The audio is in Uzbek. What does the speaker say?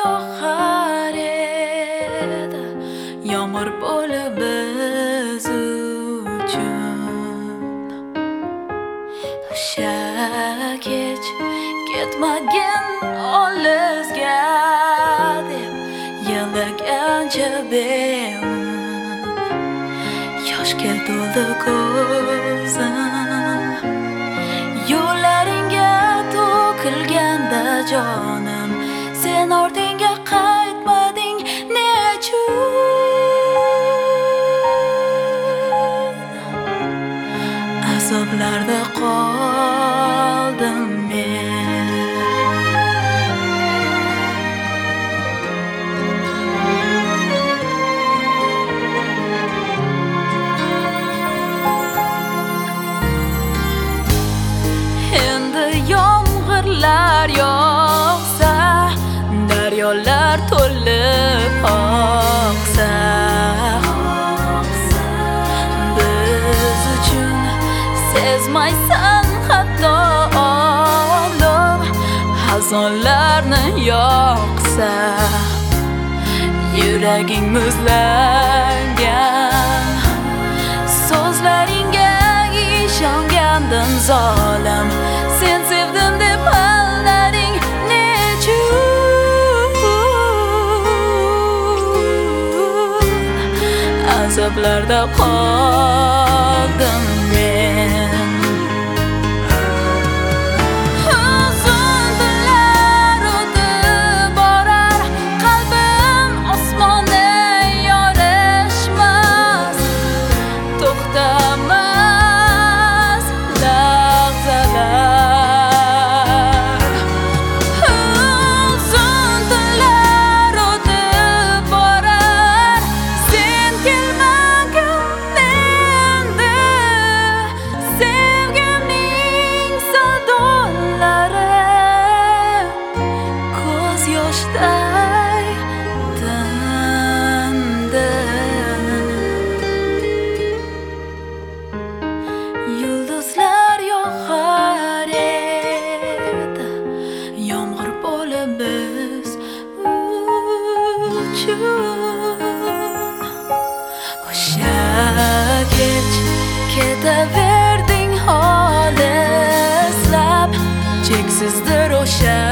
yog'ar edi, yomg'ir bo'lib biz uchun. O'sha kech ketmagin olisga deb yig'lagancha beun, yoshga to'ldi ko'zim. Yo'llaringga to'kilganda jonim, sen ortingga qaytmading nechun? Azoblarda qoldim men. Endi yomg'irlar yog'sa, daryolar to'lib oqsa, biz uchun sezmaysan hatto olib, xazonlarni yoqsa, yuraging muzlagan, so'zlaringga ishongandim zolim, sen sevdim deb aldading nechun? Azoblarda qoldim men. Uzun tunlar o'tib borar, qalbim osmonda yorishmas, to'xtamas lahzalar. Uzun tunlar o'tib borar, sen kelmagin endi, sevgimning sadolari ko'z yoshday tindi. Yulduzlar yog'ar edi, yomg'ir bo'lib biz uchun. O'sha kech ketaverding olislab, cheksizdir o'sha